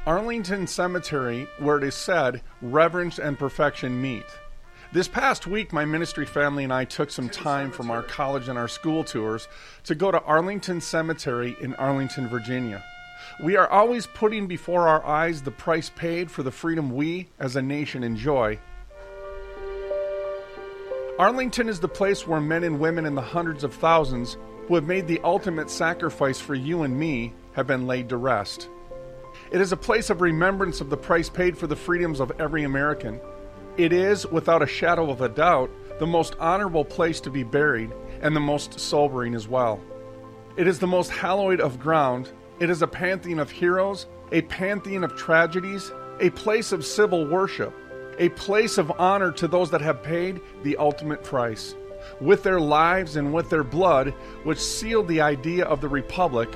Arlington Cemetery, where it is said, reverence and perfection meet. This past week, my ministry family and I took some time from our college and our school tours to go to Arlington Cemetery in Arlington, Virginia. We are always putting before our eyes the price paid for the freedom we, as a nation, enjoy. Arlington is the place where men and women in the hundreds of thousands who have made the ultimate sacrifice for you and me have been laid to rest. It is a place of remembrance of the price paid for the freedoms of every American. It is, without a shadow of a doubt, the most honorable place to be buried, and the most sobering as well. It is the most hallowed of ground. It is a pantheon of heroes, a pantheon of tragedies, a place of civil worship, a place of honor to those that have paid the ultimate price, with their lives and with their blood, which sealed the idea of the Republic.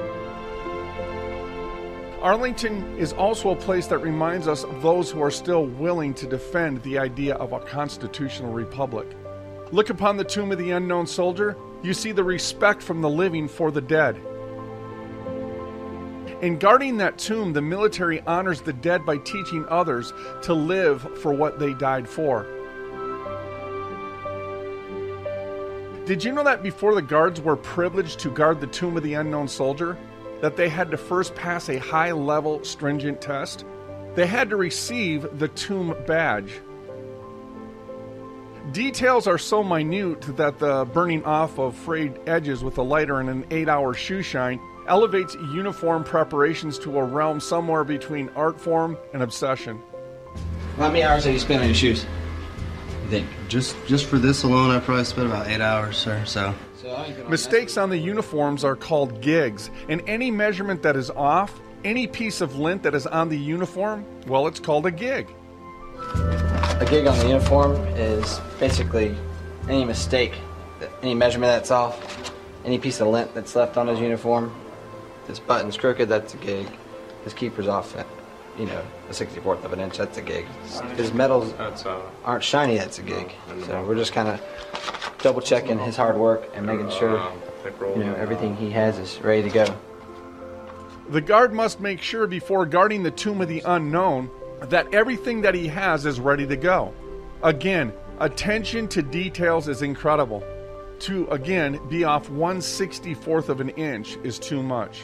Arlington is also a place that reminds us of those who are still willing to defend the idea of a constitutional republic. Look upon the tomb of the unknown soldier, you see the respect from the living for the dead. In guarding that tomb, the military honors the dead by teaching others to live for what they died for. Did you know that before the guards were privileged to guard the tomb of the unknown soldier, that they had to first pass a high-level, stringent test? They had to receive the tomb badge. Details are so minute that the burning off of frayed edges with a lighter and an 8-hour shoe shine elevates uniform preparations to a realm somewhere between art form and obsession. How many hours have you spent on your shoes, you think? Just for this alone, I probably spent about 8 hours, sir, so... Mistakes on the uniforms are called gigs, and any measurement that is off, any piece of lint that is on the uniform, well, it's called a gig. A gig on the uniform is basically any mistake, any measurement that's off, any piece of lint that's left on his uniform. This button's crooked, that's a gig. His keeper's off at, a 64th of an inch, that's a gig. His medals aren't shiny, that's a gig. So we're just kind of double checking his hard work and making sure, everything he has is ready to go. The guard must make sure before guarding the tomb of the unknown that everything that he has is ready to go. Again, attention to details is incredible. To, again, be off 1/64th of an inch is too much.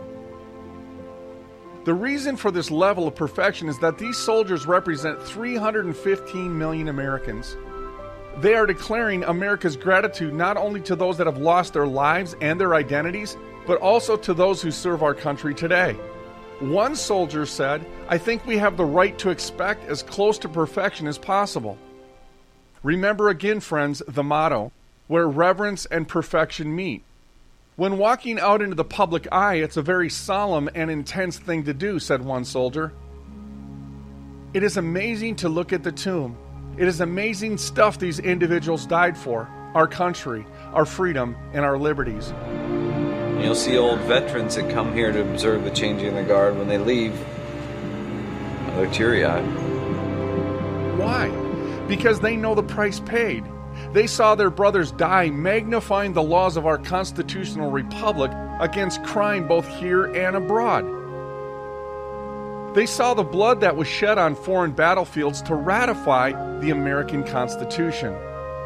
The reason for this level of perfection is that these soldiers represent 315 million Americans. They are declaring America's gratitude not only to those that have lost their lives and their identities, but also to those who serve our country today. One soldier said, "I think we have the right to expect as close to perfection as possible." Remember again, friends, the motto, where reverence and perfection meet. When walking out into the public eye, it's a very solemn and intense thing to do, said one soldier. It is amazing to look at the tomb. It is amazing stuff these individuals died for, our country, our freedom, and our liberties. You'll see old veterans that come here to observe the changing of the guard. When they leave, they're teary-eyed. Why? Because they know the price paid. They saw their brothers die magnifying the laws of our constitutional republic against crime both here and abroad. They saw the blood that was shed on foreign battlefields to ratify the American Constitution.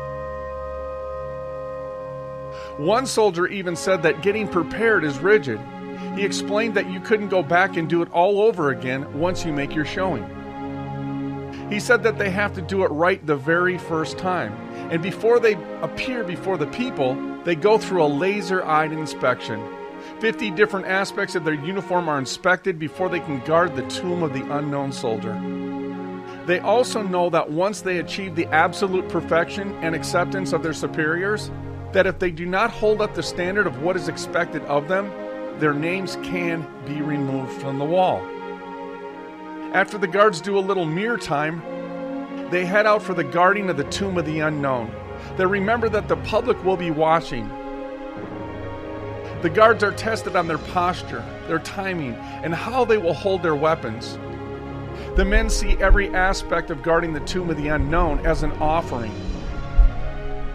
One soldier even said that getting prepared is rigid. He explained that you couldn't go back and do it all over again once you make your showing. He said that they have to do it right the very first time. And before they appear before the people, they go through a laser-eyed inspection. 50 different aspects of their uniform are inspected before they can guard the tomb of the unknown soldier. They also know that once they achieve the absolute perfection and acceptance of their superiors, that if they do not hold up the standard of what is expected of them, their names can be removed from the wall. After the guards do a little mirror time, they head out for the guarding of the tomb of the unknown. They remember that the public will be watching. The guards are tested on their posture, their timing, and how they will hold their weapons. The men see every aspect of guarding the tomb of the unknown as an offering.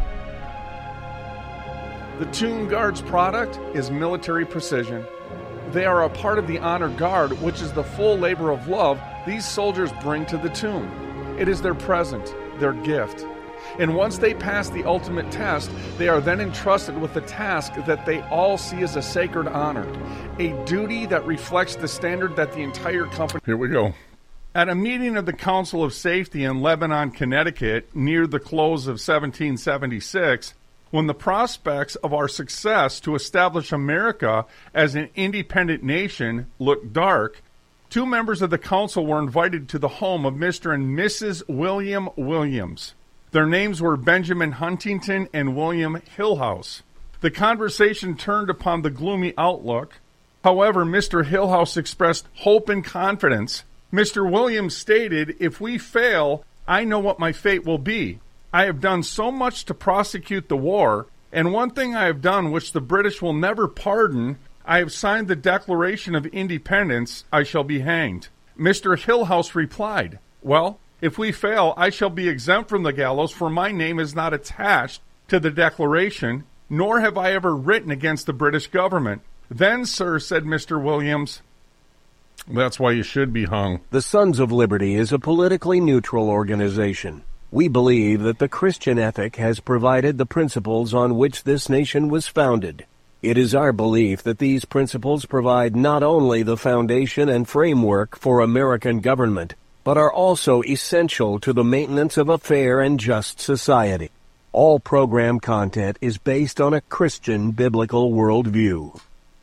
The tomb guard's product is military precision. They are a part of the honor guard, which is the full labor of love these soldiers bring to the tomb. It is their present, their gift. And once they pass the ultimate test, they are then entrusted with the task that they all see as a sacred honor, a duty that reflects the standard that the entire company... Here we go. At a meeting of the Council of Safety in Lebanon, Connecticut, near the close of 1776, when the prospects of our success to establish America as an independent nation looked dark, 2 members of the council were invited to the home of Mr. and Mrs. William Williams. Their names were Benjamin Huntington and William Hillhouse. The conversation turned upon the gloomy outlook. However, Mr. Hillhouse expressed hope and confidence. Mr. Williams stated, "If we fail, I know what my fate will be. I have done so much to prosecute the war, and one thing I have done which the British will never pardon, I have signed the Declaration of Independence. I shall be hanged." Mr. Hillhouse replied, "Well, if we fail, I shall be exempt from the gallows, for my name is not attached to the Declaration, nor have I ever written against the British government." "Then, sir," said Mr. Williams, "that's why you should be hung." The Sons of Liberty is a politically neutral organization. We believe that the Christian ethic has provided the principles on which this nation was founded. It is our belief that these principles provide not only the foundation and framework for American government, but are also essential to the maintenance of a fair and just society. All program content is based on a Christian biblical worldview.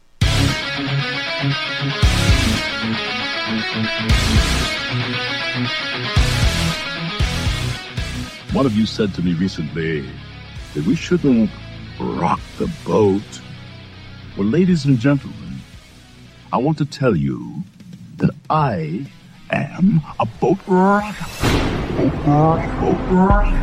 One of you said to me recently that we shouldn't rock the boat. Well, ladies and gentlemen, I want to tell you that I am a boat rocker. Boat rocker.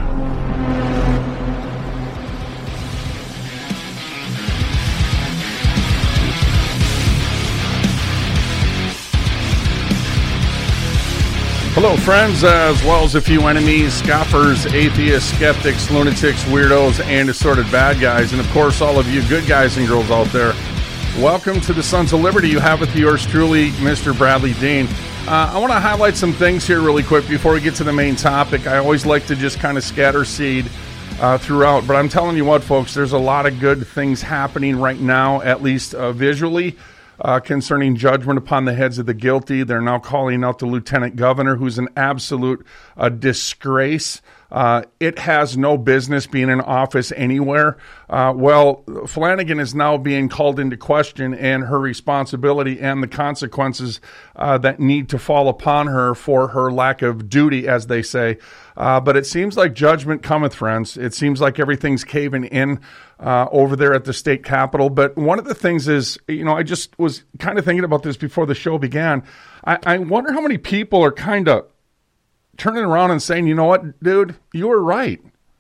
Hello, friends, as well as a few enemies, scoffers, atheists, skeptics, lunatics, weirdos, and assorted bad guys, and of course all of you good guys and girls out there. Welcome to the Sons of Liberty. You have with yours truly, Mr. Bradley Dean. I want to highlight some things here really quick before we get to the main topic. I always like to just kind of scatter seed throughout, but I'm telling you what, folks, there's a lot of good things happening right now, at least visually. Concerning judgment upon the heads of the guilty. They're now calling out the lieutenant governor, who's an absolute disgrace. It has no business being in office anywhere. Well, Flanagan is now being called into question, and her responsibility and the consequences that need to fall upon her for her lack of duty, as they say. But it seems like judgment cometh, friends. It seems like everything's caving in over there at the state capitol. But one of the things is, I just was kind of thinking about this before the show began. I wonder how many people are kind of turning around and saying, you know what, dude, you were right.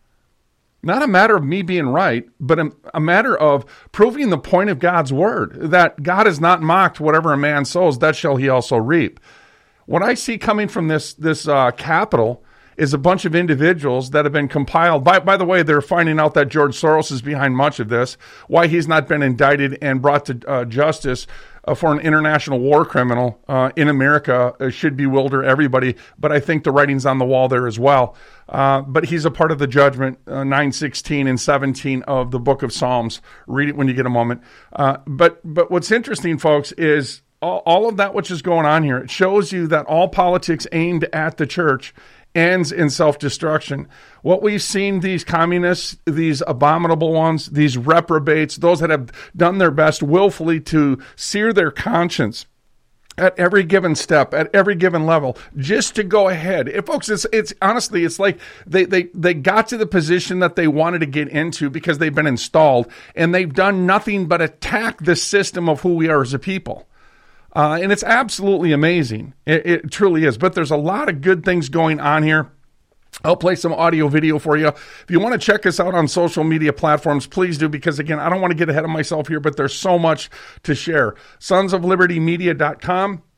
Not a matter of me being right, but a matter of proving the point of God's word, that God is not mocked. Whatever a man sows, that shall he also reap. What I see coming from this Capitol is a bunch of individuals that have been compiled. By the way, they're finding out that George Soros is behind much of this, why he's not been indicted and brought to justice for an international war criminal in America should bewilder everybody. But I think the writing's on the wall there as well. But he's a part of the judgment, 9:16 and 17 of the book of Psalms. Read it when you get a moment. But what's interesting, folks, is all of that which is going on here. It shows you that all politics aimed at the church ends in self-destruction. What we've seen, these communists, these abominable ones, these reprobates, those that have done their best willfully to sear their conscience at every given step, at every given level, just to go ahead. Folks, it's honestly, it's like they got to the position that they wanted to get into because they've been installed, and they've done nothing but attack the system of who we are as a people. And it's absolutely amazing. It truly is. But there's a lot of good things going on here. I'll play some audio video for you. If you want to check us out on social media platforms, please do, because, again, I don't want to get ahead of myself here, but there's so much to share. SonsOfLibertyMedia.com.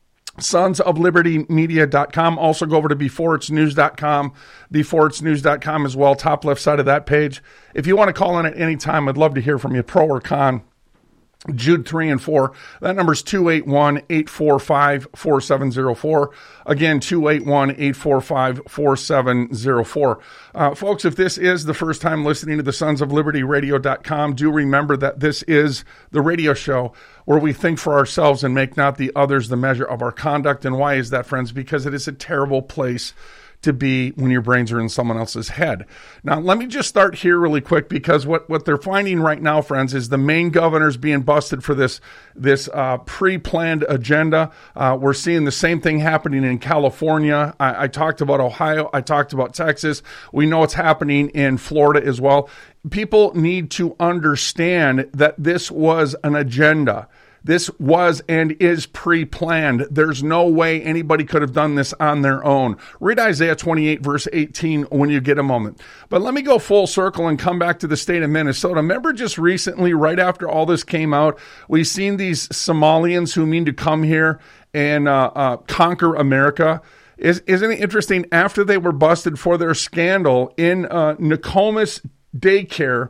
SonsOfLibertyMedia.com. Also go over to BeforeIt'sNews.com. BeforeIt'sNews.com as well, top left side of that page. If you want to call in at any time, I'd love to hear from you, pro or con. Jude 3 and 4. That number is 281-845-4704. Again, 281-845-4704. Folks, if this is the first time listening to the Sons of Liberty Radio.com, do remember that this is the radio show where we think for ourselves and make not the others the measure of our conduct. And why is that, friends? Because it is a terrible place to be when your brains are in someone else's head. Now, let me just start here really quick, because what they're finding right now, friends, is the Maine governor's being busted for this pre-planned agenda. We're seeing the same thing happening in California. I talked about Ohio. I talked about Texas. We know it's happening in Florida as well. People need to understand that this was an agenda. This was and is pre-planned. There's no way anybody could have done this on their own. Read Isaiah 28, verse 18 when you get a moment. But let me go full circle and come back to the state of Minnesota. Remember just recently, right after all this came out, we've seen these Somalians who mean to come here and conquer America. Isn't it interesting? After they were busted for their scandal in Nokomis daycare,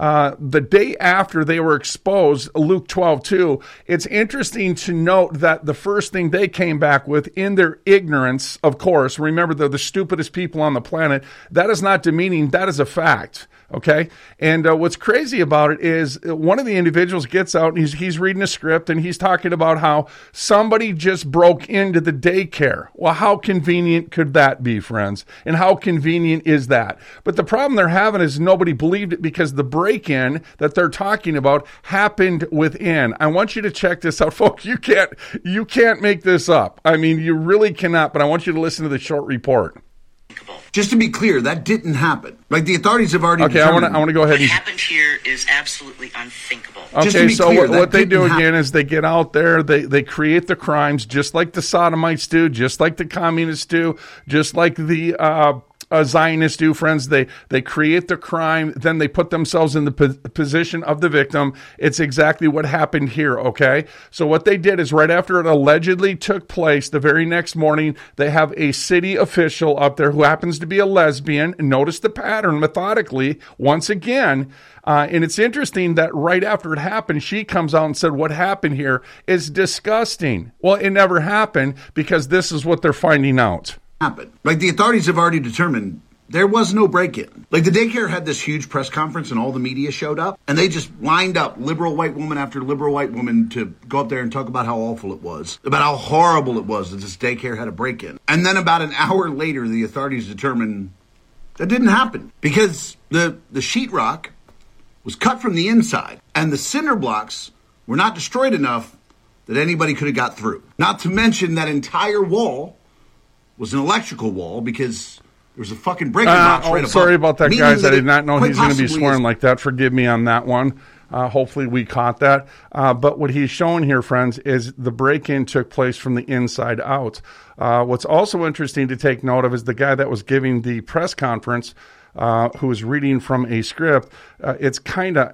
the day after they were exposed, Luke 12:2, it's interesting to note that the first thing they came back with, in their ignorance, of course, remember they're the stupidest people on the planet, that is not demeaning, that is a fact. Okay. And what's crazy about it is one of the individuals gets out and he's reading a script and he's talking about how somebody just broke into the daycare. Well, how convenient could that be, friends? And how convenient is that? But the problem they're having is nobody believed it, because the break-in that they're talking about happened within. I want you to check this out, folks. You can't make this up. I mean, you really cannot, but I want you to listen to the short report. Just to be clear, that didn't happen. Like, the authorities have already determined. I want to go ahead. What happened here is absolutely unthinkable. Okay, so clear, what they do again is they get out there, they create the crimes just like the Sodomites do, just like the communists do, just like the Zionists do, friends. They create the crime, then they put themselves in the position of the victim. It's exactly what happened here, okay? So what they did is right after it allegedly took place, the very next morning, they have a city official up there who happens to be a lesbian. Notice the pattern methodically, once again. And it's interesting that right after it happened, she comes out and said, what happened here is disgusting. Well, it never happened, because this is what they're finding out. Happen. Like, the authorities have already determined there was no break-in. Like, the daycare had this huge press conference and all the media showed up, and they just lined up liberal white woman after liberal white woman to go up there and talk about how awful it was, about how horrible it was that this daycare had a break-in. And then about an hour later, the authorities determined that didn't happen, because the sheetrock was cut from the inside and the cinder blocks were not destroyed enough that anybody could have got through. Not to mention that entire wall was an electrical wall, because there was a fucking breaker box right above. Sorry about that, guys. I did not know he's going to be swearing like that. Forgive me on that one. Hopefully we caught that. But what he's showing here, friends, is the break-in took place from the inside out. What's also interesting to take note of is the guy that was giving the press conference, who was reading from a script. It's kind of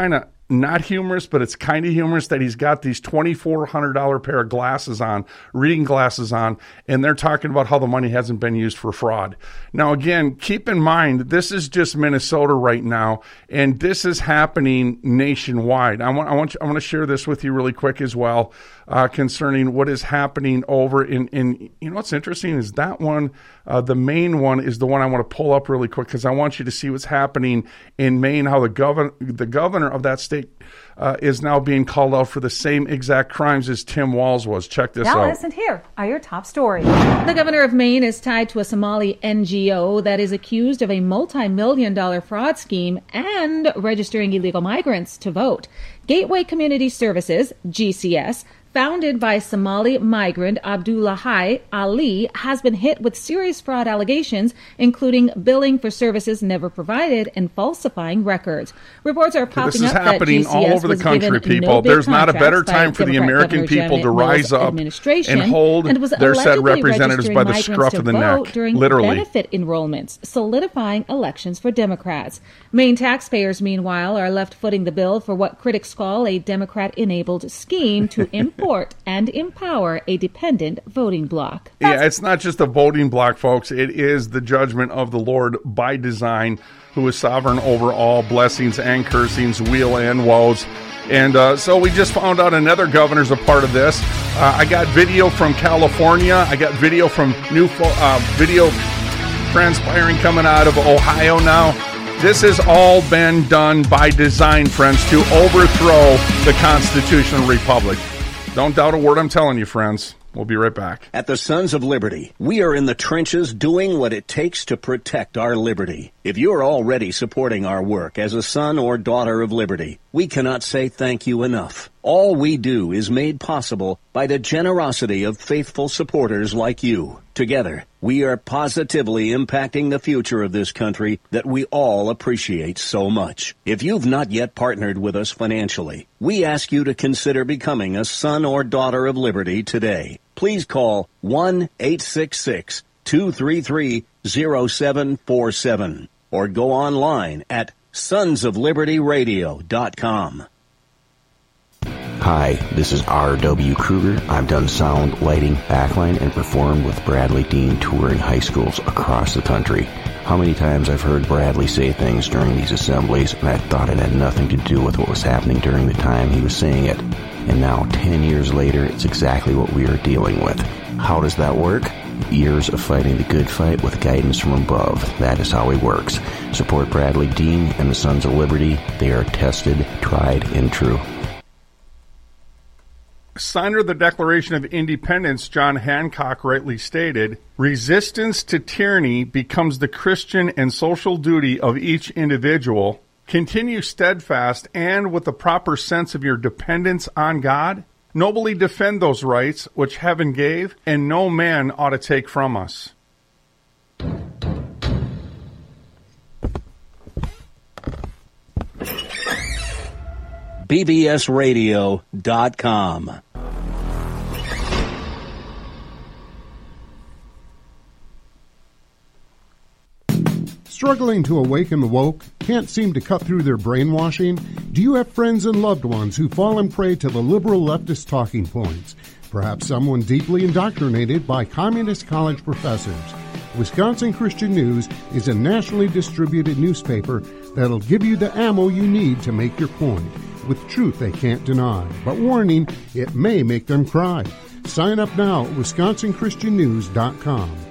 not humorous, but it's kind of humorous that he's got these $2,400 pair of glasses on, reading glasses on, and they're talking about how the money hasn't been used for fraud. Now, again, keep in mind, this is just Minnesota right now, and this is happening nationwide. I want to share this with you really quick as well, concerning what is happening over in you know what's interesting is that one, the Maine one is the one I want to pull up really quick, because I want you to see what's happening in Maine, how the governor of that state is now being called out for the same exact crimes as Tim Walz was. Check this out. Now, and here are your top stories. The governor of Maine is tied to a Somali NGO that is accused of a multi-million-dollar fraud scheme and registering illegal migrants to vote. Gateway Community Services, GCS, founded by Somali migrant Abdullahi Ali, has been hit with serious fraud allegations, including billing for services never provided and falsifying records. Reports are popping up that GCS happening all over the country, people. There's not a better time for the American people to rise up and hold their said representatives by the scruff of the neck, literally. Benefit enrollments, solidifying elections for Democrats. Maine taxpayers, meanwhile, are left footing the bill for what critics call a Democrat-enabled scheme to import support and empower a dependent voting bloc. Yeah, it's not just a voting bloc, folks. It is the judgment of the Lord by design, who is sovereign over all blessings and cursings, weal and woes. And so we just found out another governor's a part of this. I got video from California. I got video from video transpiring coming out of Ohio now. This has all been done by design, friends, to overthrow the constitutional republic. Don't doubt a word I'm telling you, friends. We'll be right back. At the Sons of Liberty, we are in the trenches doing what it takes to protect our liberty. If you're already supporting our work as a son or daughter of liberty, we cannot say thank you enough. All we do is made possible by the generosity of faithful supporters like you. Together, we are positively impacting the future of this country that we all appreciate so much. If you've not yet partnered with us financially, we ask you to consider becoming a son or daughter of liberty today. Please call 1-866-233-0747 or go online at sonsoflibertyradio.com. Hi, this is R.W. Kruger. I've done sound, lighting, backline, and performed with Bradley Dean touring high schools across the country. How many times I've heard Bradley say things during these assemblies, and I thought it had nothing to do with what was happening during the time he was saying it. And now, 10 years later, it's exactly what we are dealing with. How does that work? Years of fighting the good fight with guidance from above. That is how he works. Support Bradley Dean and the Sons of Liberty. They are tested, tried, and true. Signer of the Declaration of Independence, John Hancock, rightly stated, resistance to tyranny becomes the Christian and social duty of each individual. Continue steadfast and with the proper sense of your dependence on God. Nobly defend those rights which heaven gave, and no man ought to take from us. bbsradio.com. Struggling to awaken the woke? Can't seem to cut through their brainwashing? Do you have friends and loved ones who fall and prey to the liberal leftist talking points? Perhaps someone deeply indoctrinated by communist college professors. Wisconsin Christian News is a nationally distributed newspaper that'll give you the ammo you need to make your point, with truth they can't deny. But warning, it may make them cry. Sign up now at WisconsinChristianNews.com.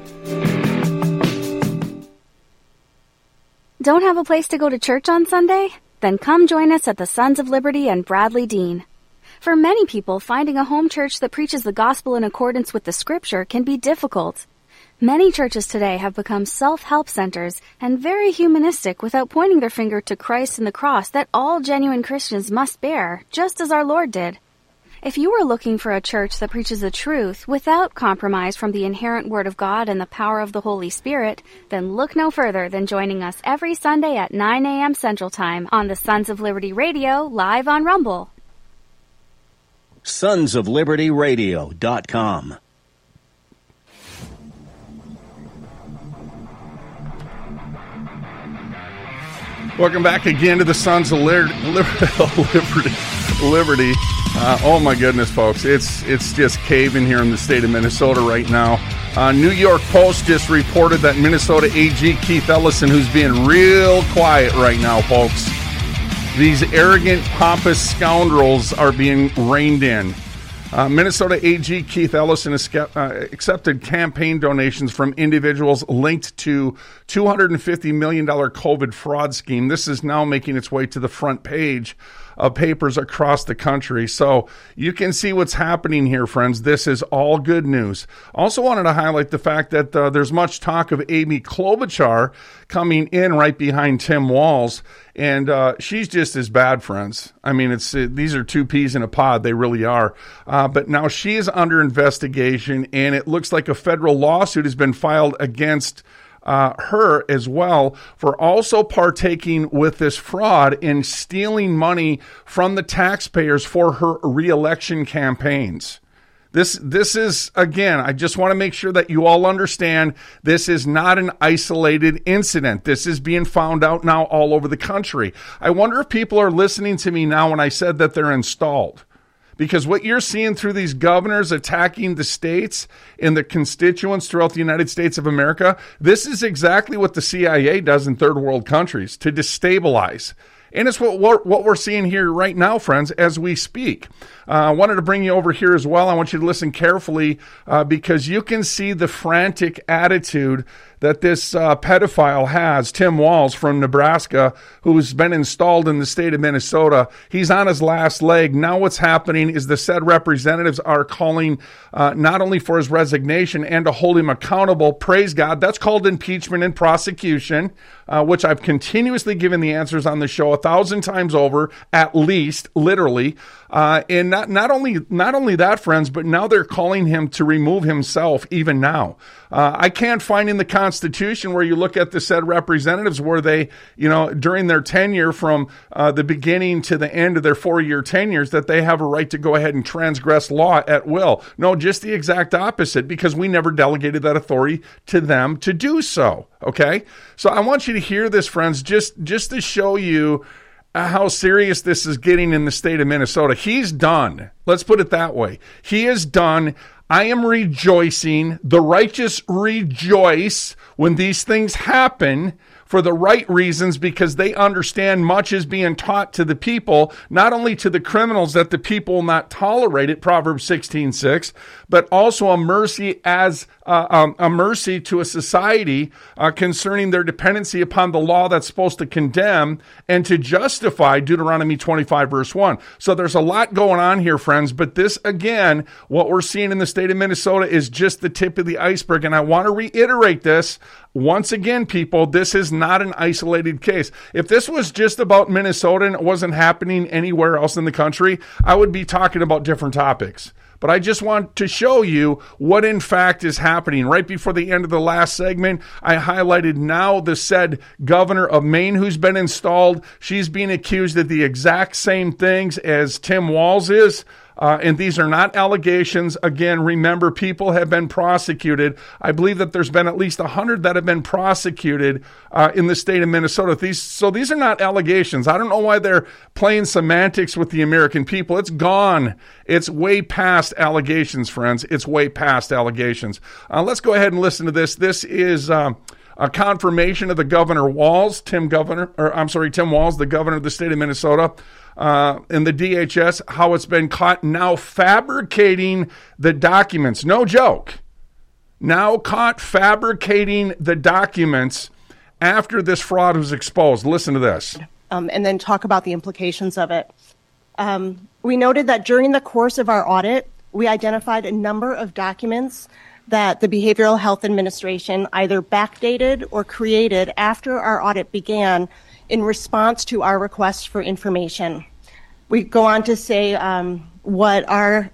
Don't have a place to go to church on Sunday? Then come join us at the Sons of Liberty and Bradley Dean. For many people, finding a home church that preaches the gospel in accordance with the scripture can be difficult. Many churches today have become self-help centers and very humanistic without pointing their finger to Christ and the cross that all genuine Christians must bear, just as our Lord did. If you are looking for a church that preaches the truth without compromise from the inherent Word of God and the power of the Holy Spirit, then look no further than joining us every Sunday at 9 a.m. Central Time on the Sons of Liberty Radio, live on Rumble. sonsoflibertyradio.com. Welcome back again to the Sons of Liberty. Oh my goodness, folks! It's just caving here in the state of Minnesota right now. New York Post just reported that Minnesota AG Keith Ellison, who's being real quiet right now, folks. These arrogant, pompous scoundrels are being reined in. Minnesota AG Keith Ellison accepted campaign donations from individuals linked to $250 million COVID fraud scheme. This is now making its way to the front page of papers across the country. So you can see what's happening here, friends. This is all good news. Also wanted to highlight the fact that there's much talk of Amy Klobuchar coming in right behind Tim Walz. And she's just as bad, friends. I mean, these are two peas in a pod. They really are. But now she is under investigation, and it looks like a federal lawsuit has been filed against her as well for also partaking with this fraud in stealing money from the taxpayers for her re-election campaigns. This is, again, I just want to make sure that you all understand this is not an isolated incident. This is being found out now all over the country. I wonder if people are listening to me now when I said that they're installed. Because what you're seeing through these governors attacking the states and the constituents throughout the United States of America, this is exactly what the CIA does in third world countries to destabilize. And it's what we're seeing here right now, friends, as we speak. I wanted to bring you over here as well. I want you to listen carefully because you can see the frantic attitude that this pedophile has, Tim Walz from Nebraska, who's been installed in the state of Minnesota. He's on his last leg. Now what's happening is the said representatives are calling not only for his resignation and to hold him accountable. Praise God. That's called impeachment and prosecution, which I've continuously given the answers on the show 1,000 times over, at least, literally. And not only that, friends, but now they're calling him to remove himself even now. I can't find in the Constitution where you look at the said representatives where they, during their tenure from the beginning to the end of their 4-year tenures, that they have a right to go ahead and transgress law at will. No, just the exact opposite, because we never delegated that authority to them to do so. Okay? So I want you to hear this, friends, just to show you how serious this is getting in the state of Minnesota. He's done. Let's put it that way. He is done. I am rejoicing. The righteous rejoice when these things happen for the right reasons, because they understand much is being taught to the people, not only to the criminals that the people will not tolerate it, Proverbs 16:6, but also a mercy as a mercy to a society concerning their dependency upon the law that's supposed to condemn and to justify, Deuteronomy 25 verse 1. So there's a lot going on here, friends, but this, again, what we're seeing in the state of Minnesota is just the tip of the iceberg, and I want to reiterate this. Once again, people, this is not an isolated case. If this was just about Minnesota and it wasn't happening anywhere else in the country, I would be talking about different topics. But I just want to show you what in fact is happening. Right before the end of the last segment, I highlighted now the said governor of Maine who's been installed. She's being accused of the exact same things as Tim Walz is. And these are not allegations. Again, remember, people have been prosecuted. I believe that there's been at least 100 that have been prosecuted in the state of Minnesota. These are not allegations. I don't know why they're playing semantics with the American people. It's gone. It's way past allegations, friends. It's way past allegations. Let's go ahead and listen to this. This is a confirmation of the Governor Walz, Tim Walz, the governor of the state of Minnesota. In the DHS, how it's been caught now fabricating the documents. No joke. Now caught fabricating the documents after this fraud was exposed. Listen to this. And then talk about the implications of it. We noted that during the course of our audit, we identified a number of documents that the Behavioral Health Administration either backdated or created after our audit began in response to our request for information. We go on to say what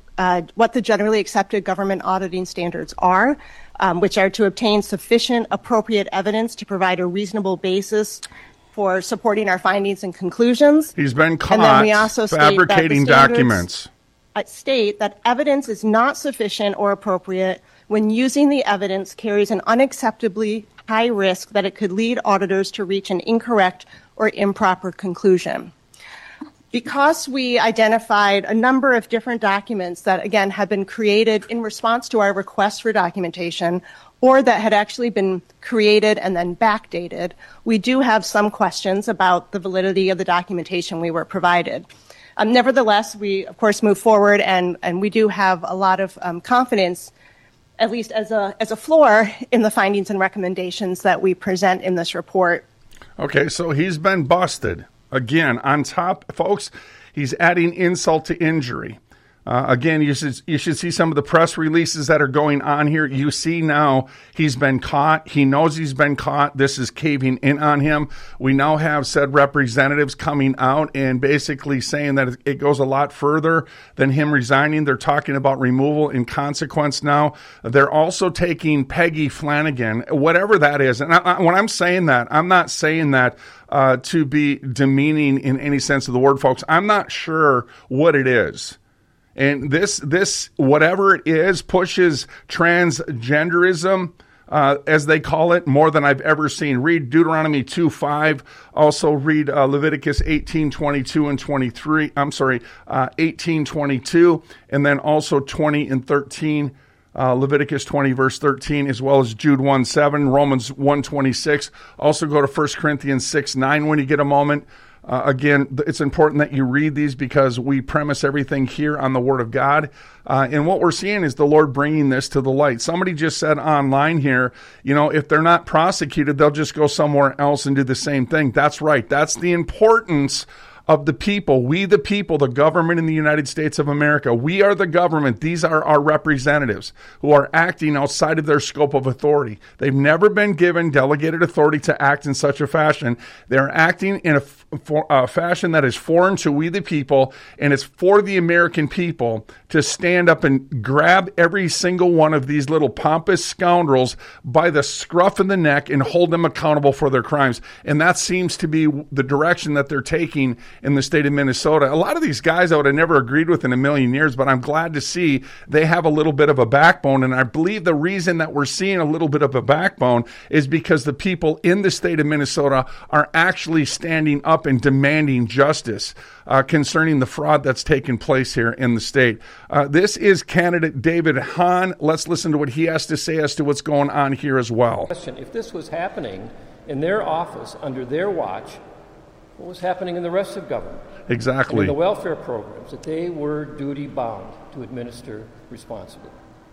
the generally accepted government auditing standards are, which are to obtain sufficient appropriate evidence to provide a reasonable basis for supporting our findings and conclusions. He's been caught and then we also fabricating documents. State that evidence is not sufficient or appropriate when using the evidence carries an unacceptably high risk that it could lead auditors to reach an incorrect or improper conclusion. Because we identified a number of different documents that, again, had been created in response to our request for documentation or that had actually been created and then backdated, we do have some questions about the validity of the documentation we were provided. Nevertheless, we, of course, move forward, and we do have a lot of confidence, at least as a floor, in the findings and recommendations that we present in this report. Okay, so he's been busted. Again, on top, folks, he's adding insult to injury. Again, you should see some of the press releases that are going on here. You see now he's been caught. He knows he's been caught. This is caving in on him. We now have said representatives coming out and basically saying that it goes a lot further than him resigning. They're talking about removal in consequence now. They're also taking Peggy Flanagan, whatever that is. And when I'm saying that, I'm not saying that to be demeaning in any sense of the word, folks. I'm not sure what it is. And this, whatever it is, pushes transgenderism as they call it, more than I've ever seen. Read Deuteronomy 2:5. Also read Leviticus 18:22 and 23. 18:22, and then also 20 and 13. Leviticus 20, verse 13, as well as Jude 1:7, Romans 1:26. Also go to 1 Corinthians 6:9 when you get a moment. Again, it's important that you read these because we premise everything here on the Word of God. And what we're seeing is the Lord bringing this to the light. Somebody just said online here, if they're not prosecuted, they'll just go somewhere else and do the same thing. That's right. That's the importance of the people. We, the people, the government in the United States of America. We are the government. These are our representatives who are acting outside of their scope of authority. They've never been given delegated authority to act in such a fashion. They're acting in a fashion that is foreign to we, the people, and it's for the American people to stand up and grab every single one of these little pompous scoundrels by the scruff of the neck and hold them accountable for their crimes. And that seems to be the direction that they're taking in the state of Minnesota. A lot of these guys I would have never agreed with in a million years, but I'm glad to see they have a little bit of a backbone. And I believe the reason that we're seeing a little bit of a backbone is because the people in the state of Minnesota are actually standing up and demanding justice concerning the fraud that's taken place here in the state. This is candidate David Hahn. Let's listen to what he has to say as to what's going on here as well. If this was happening in their office under their watch, what was happening in the rest of government? Exactly. And in the welfare programs that they were duty-bound to administer responsibly.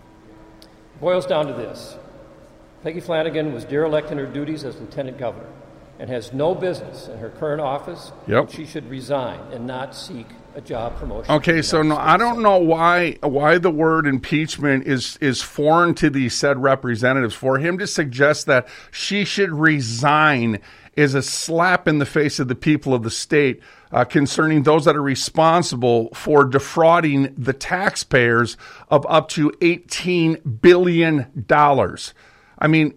It boils down to this. Peggy Flanagan was derelict in her duties as lieutenant governor and has no business in her current office. Yep. She should resign and not seek a job promotion. Okay, so no, I don't know why the word impeachment is foreign to these said representatives. For him to suggest that she should resign is a slap in the face of the people of the state concerning those that are responsible for defrauding the taxpayers of up to $18 billion. I mean,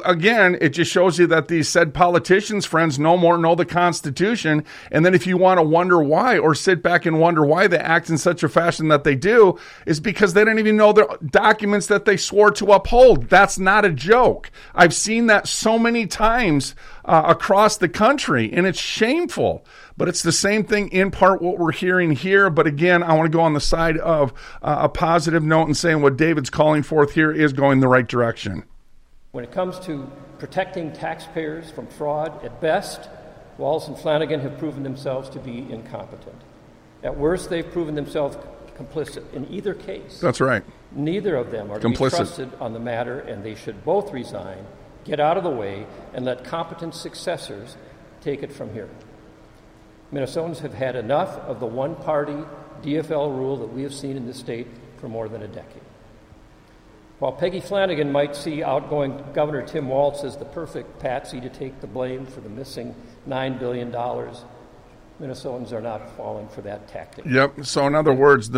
it just shows you that these said politicians, friends, no more know the Constitution. And then if you want to wonder why or sit back and wonder why they act in such a fashion that they do, is because they don't even know the documents that they swore to uphold. That's not a joke. I've seen that so many times across the country, and it's shameful. But it's the same thing in part what we're hearing here. But again, I want to go on the side of a positive note and saying what David's calling forth here is going the right direction. When it comes to protecting taxpayers from fraud, at best, Walz and Flanagan have proven themselves to be incompetent. At worst, they've proven themselves complicit. In either case, that's right. Neither of them are to be trusted on the matter, and they should both resign, get out of the way, and let competent successors take it from here. Minnesotans have had enough of the one-party DFL rule that we have seen in this state for more than a decade. While Peggy Flanagan might see outgoing Governor Tim Walz as the perfect patsy to take the blame for the missing $9 billion, Minnesotans are not falling for that tactic. Yep. So in other words,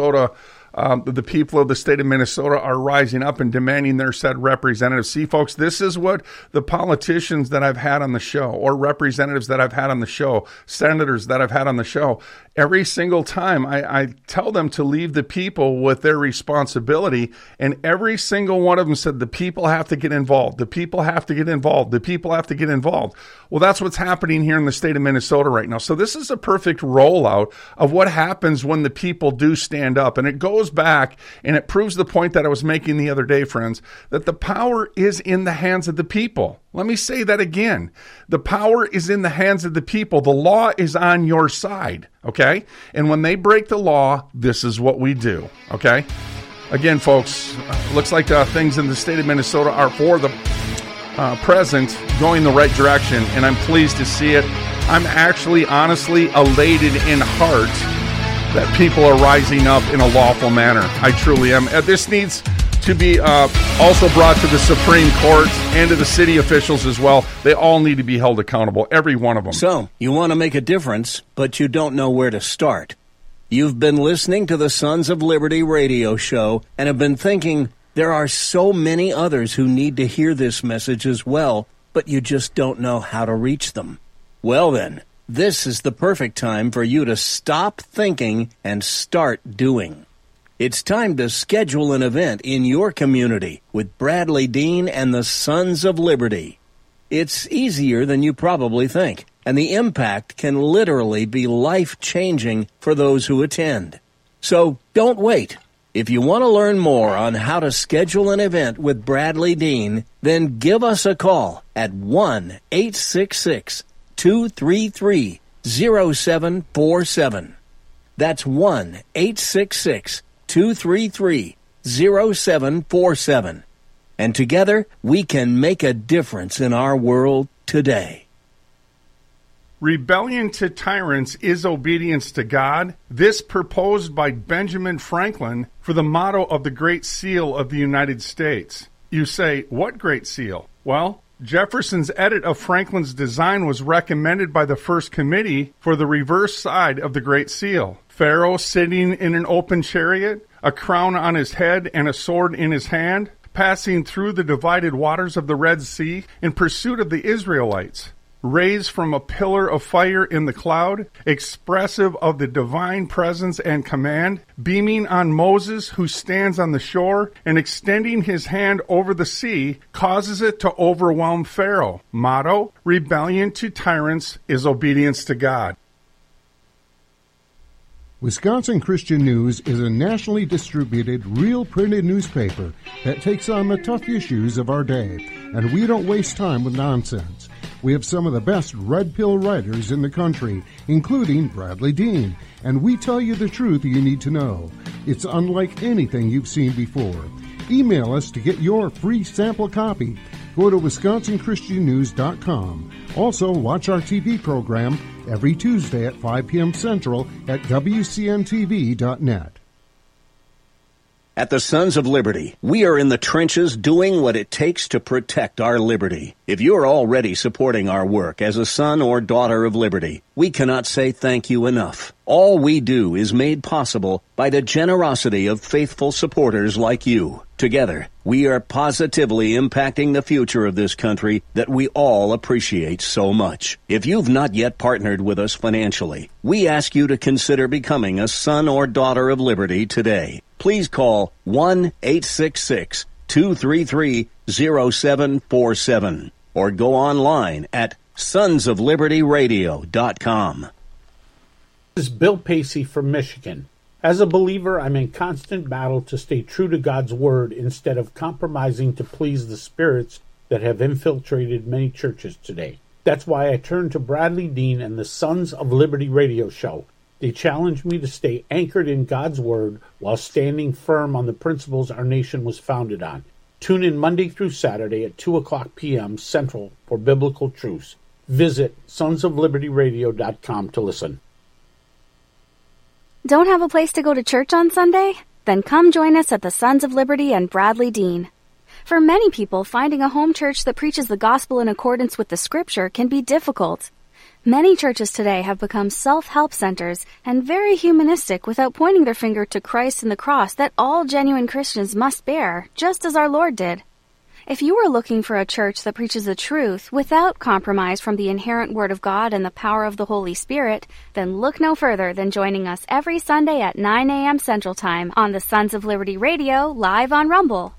the people of the state of Minnesota are rising up and demanding their said representatives. See, folks, this is what the politicians that I've had on the show, or representatives that I've had on the show, senators that I've had on the show, every single time I tell them to leave the people with their responsibility, and every single one of them said the people have to get involved. The people have to get involved. The people have to get involved. Well, that's what's happening here in the state of Minnesota right now. So this is a perfect rollout of what happens when the people do stand up. And it goes back and it proves the point that I was making the other day, friends, that the power is in the hands of the people. Let me say that again. The power is in the hands of the people. The law is on your side, okay? And when they break the law, this is what we do, okay? Again, folks, looks like things in the state of Minnesota are for the present going the right direction, and I'm pleased to see it. I'm actually, honestly, elated in heart that people are rising up in a lawful manner. I truly am. This needs to be also brought to the Supreme Court and to the city officials as well. They all need to be held accountable, every one of them. So, you want to make a difference, but you don't know where to start. You've been listening to the Sons of Liberty radio show and have been thinking, there are so many others who need to hear this message as well, but you just don't know how to reach them. Well then, this is the perfect time for you to stop thinking and start doing. It's time to schedule an event in your community with Bradley Dean and the Sons of Liberty. It's easier than you probably think, and the impact can literally be life-changing for those who attend. So don't wait. If you want to learn more on how to schedule an event with Bradley Dean, then give us a call at 1-866-233-0747. That's 1-866-233-0747. And together, we can make a difference in our world today. Rebellion to tyrants is obedience to God. This proposed by Benjamin Franklin for the motto of the Great Seal of the United States. You say, what Great Seal? Well, Jefferson's edit of Franklin's design was recommended by the First Committee for the reverse side of the Great Seal. Pharaoh sitting in an open chariot, a crown on his head and a sword in his hand, passing through the divided waters of the Red Sea in pursuit of the Israelites. Raised from a pillar of fire in the cloud, expressive of the divine presence and command, beaming on Moses who stands on the shore, and extending his hand over the sea, causes it to overwhelm Pharaoh. Motto: rebellion to tyrants is obedience to God. Wisconsin Christian News is a nationally distributed, real printed newspaper that takes on the tough issues of our day, and we don't waste time with nonsense. We have some of the best red pill writers in the country, including Bradley Dean, and we tell you the truth you need to know. It's unlike anything you've seen before. Email us to get your free sample copy. Go to WisconsinChristianNews.com. Also, watch our TV program every Tuesday at 5 p.m. Central at WCNTV.net. At the Sons of Liberty, we are in the trenches doing what it takes to protect our liberty. If you're already supporting our work as a son or daughter of liberty, we cannot say thank you enough. All we do is made possible by the generosity of faithful supporters like you. Together, we are positively impacting the future of this country that we all appreciate so much. If you've not yet partnered with us financially, we ask you to consider becoming a son or daughter of liberty today. Please call 1-866-233-0747 or go online at sonsoflibertyradio.com. This is Bill Pacey from Michigan. As a believer, I'm in constant battle to stay true to God's Word instead of compromising to please the spirits that have infiltrated many churches today. That's why I turned to Bradley Dean and the Sons of Liberty radio show. They challenged me to stay anchored in God's Word while standing firm on the principles our nation was founded on. Tune in Monday through Saturday at 2 o'clock p.m. Central for Biblical Truths. Visit sonsoflibertyradio.com to listen. Don't have a place to go to church on Sunday? Then come join us at the Sons of Liberty and Bradley Dean. For many people, finding a home church that preaches the gospel in accordance with the Scripture can be difficult. Many churches today have become self-help centers and very humanistic without pointing their finger to Christ and the cross that all genuine Christians must bear, just as our Lord did. If you are looking for a church that preaches the truth without compromise from the inherent Word of God and the power of the Holy Spirit, then look no further than joining us every Sunday at 9 a.m. Central Time on the Sons of Liberty Radio, live on Rumble.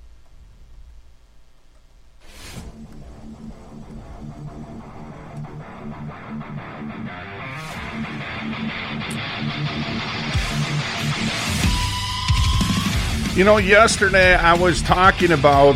You know, yesterday I was talking about,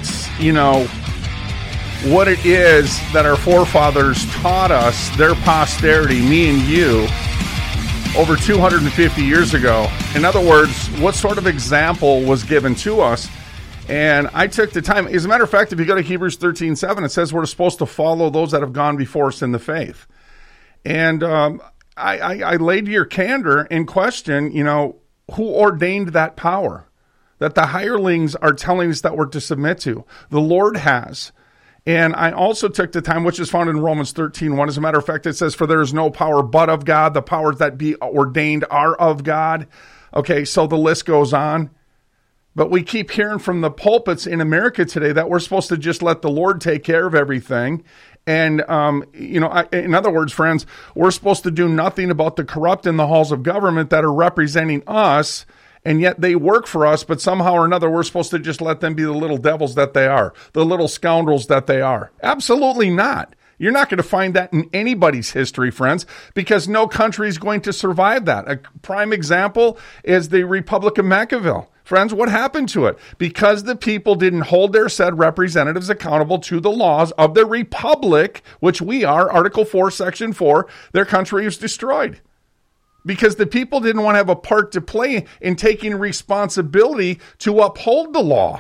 what it is that our forefathers taught us, their posterity, me and you, over 250 years ago. In other words, what sort of example was given to us? And I took the time. As a matter of fact, if you go to Hebrews 13:7, it says we're supposed to follow those that have gone before us in the faith. And I laid your candor in question, who ordained that power that the hirelings are telling us that we're to submit to? The Lord has. And I also took the time, which is found in Romans 13:1. As a matter of fact, it says, for there is no power but of God. The powers that be ordained are of God. Okay, so the list goes on. But we keep hearing from the pulpits in America today that we're supposed to just let the Lord take care of everything. And, in other words, friends, we're supposed to do nothing about the corrupt in the halls of government that are representing us And yet they work for us, but somehow or another we're supposed to just let them be the little devils that they are, the little scoundrels that they are. Absolutely not. You're not going to find that in anybody's history, friends, because no country is going to survive that. A prime example is the Republic of Machiavelli. Friends, what happened to it? Because the people didn't hold their said representatives accountable to the laws of the Republic, which we are, Article 4, Section 4, their country was destroyed. Because the people didn't want to have a part to play in taking responsibility to uphold the law.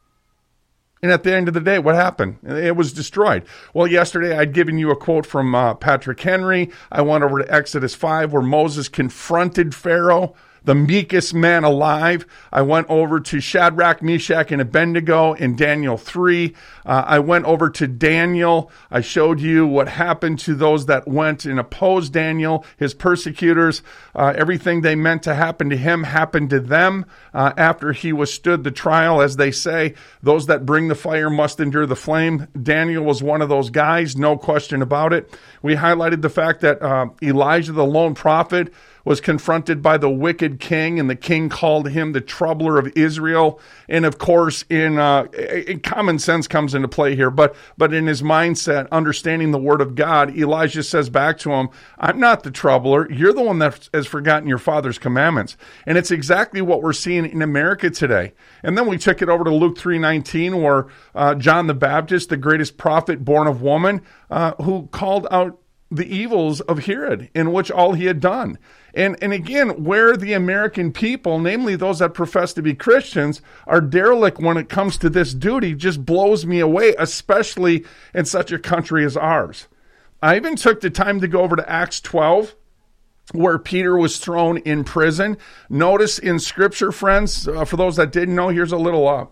And at the end of the day, what happened? It was destroyed. Well, yesterday I'd given you a quote from Patrick Henry. I went over to Exodus 5 where Moses confronted Pharaoh, the meekest man alive. I went over to Shadrach, Meshach, and Abednego in Daniel 3. I went over to Daniel. I showed you what happened to those that went and opposed Daniel, his persecutors. Everything they meant to happen to him happened to them after he withstood the trial. As they say, those that bring the fire must endure the flame. Daniel was one of those guys, no question about it. We highlighted the fact that Elijah, the lone prophet, was confronted by the wicked king, and the king called him the troubler of Israel. And of course, in common sense comes into play here, but in his mindset, understanding the word of God, Elijah says back to him, I'm not the troubler. You're the one that has forgotten your father's commandments. And it's exactly what we're seeing in America today. And then we took it over to Luke 3:19, where John the Baptist, the greatest prophet born of woman, who called out the evils of Herod, in which all he had done. And again, where the American people, namely those that profess to be Christians, are derelict when it comes to this duty just blows me away, especially in such a country as ours. I even took the time to go over to Acts 12, where Peter was thrown in prison. Notice in Scripture, friends, for those that didn't know, here's a little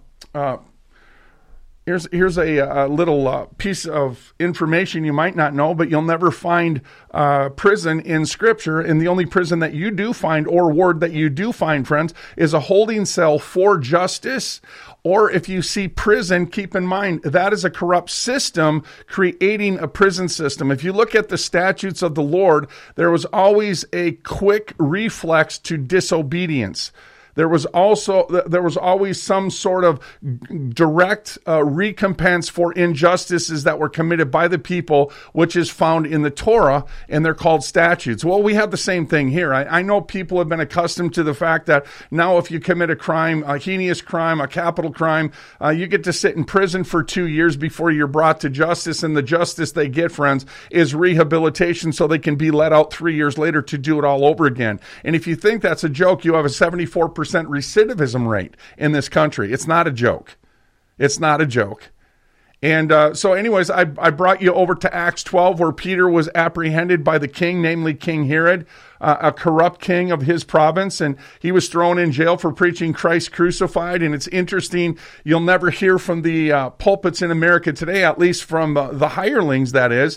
Here's a little piece of information you might not know, but you'll never find prison in Scripture. And the only prison that you do find, or ward that you do find, friends, is a holding cell for justice. Or if you see prison, keep in mind, that is a corrupt system creating a prison system. If you look at the statutes of the Lord, there was always a quick reflex to disobedience. There was always some sort of direct recompense for injustices that were committed by the people, which is found in the Torah, and they're called statutes. Well, we have the same thing here. I know people have been accustomed to the fact that now if you commit a crime, a heinous crime, a capital crime, you get to sit in prison for 2 years before you're brought to justice, and the justice they get, friends, is rehabilitation so they can be let out 3 years later to do it all over again. And if you think that's a joke, you have a 74% recidivism rate in this country. It's not a joke. It's not a joke. And so anyways, I brought you over to Acts 12, where Peter was apprehended by the king, namely King Herod, a corrupt king of his province, and he was thrown in jail for preaching Christ crucified. And it's interesting, you'll never hear from the pulpits in America today, at least from the hirelings, that is,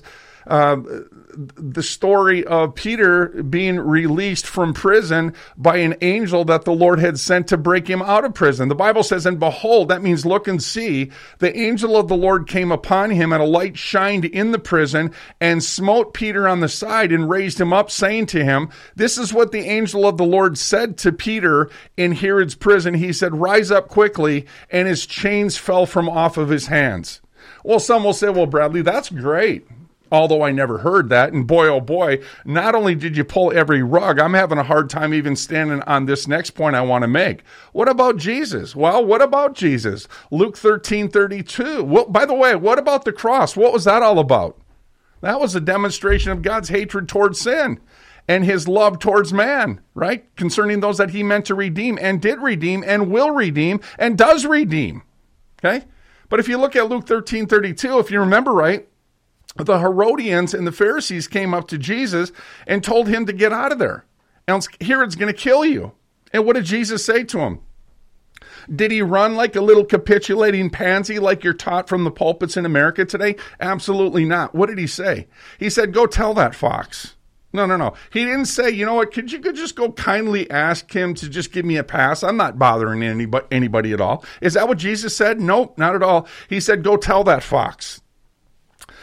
the story of Peter being released from prison by an angel that the Lord had sent to break him out of prison. The Bible says, and behold, that means look and see, the angel of the Lord came upon him, and a light shined in the prison, and smote Peter on the side and raised him up, saying to him, this is what the angel of the Lord said to Peter in Herod's prison. He said, rise up quickly, and his chains fell from off of his hands. Well, some will say, well, Bradley, that's great. Although I never heard that. And boy, oh boy, not only did you pull every rug, I'm having a hard time even standing on this next point I want to make. What about Jesus? Well, what about Jesus? Luke 13:32. Well, by the way, what about the cross? What was that all about? That was a demonstration of God's hatred towards sin and his love towards man, right? Concerning those that he meant to redeem, and did redeem, and will redeem, and does redeem. Okay? But if you look at Luke 13:32, if you remember right, the Herodians and the Pharisees came up to Jesus and told him to get out of there. Else Herod's going to kill you. And what did Jesus say to him? Did he run like a little capitulating pansy like you're taught from the pulpits in America today? Absolutely not. What did he say? He said, go tell that fox. No. He didn't say, you know what, you could just go kindly ask him to just give me a pass. I'm not bothering anybody at all. Is that what Jesus said? Nope, not at all. He said, go tell that fox.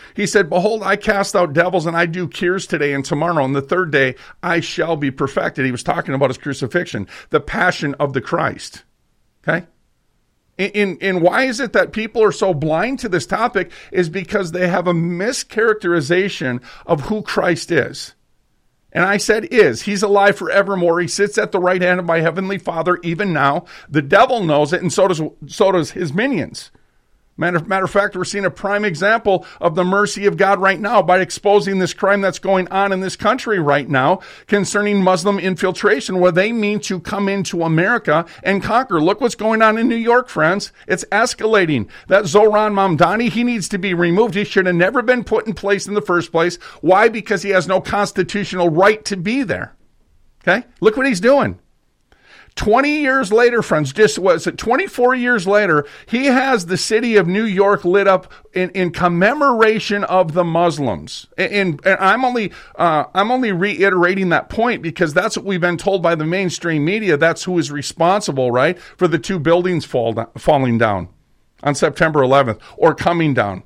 He said, behold, I cast out devils and I do cures today and tomorrow, and the third day I shall be perfected. He was talking about his crucifixion, the passion of the Christ. Okay? And why is it that people are so blind to this topic is because they have a mischaracterization of who Christ is. And I said is. He's alive forevermore. He sits at the right hand of my heavenly Father even now. The devil knows it, and so does his minions. Matter of fact, we're seeing a prime example of the mercy of God right now by exposing this crime that's going on in this country right now concerning Muslim infiltration, where they mean to come into America and conquer. Look what's going on in New York, friends. It's escalating. That Zohran Mamdani, he needs to be removed. He should have never been put in place in the first place. Why? Because he has no constitutional right to be there. Okay? Look what he's doing. 20 years later, friends, 24 years later, he has the city of New York lit up in commemoration of the Muslims. And I'm only reiterating that point because that's what we've been told by the mainstream media. That's who is responsible, right, for the 2 buildings falling down on September 11th or coming down.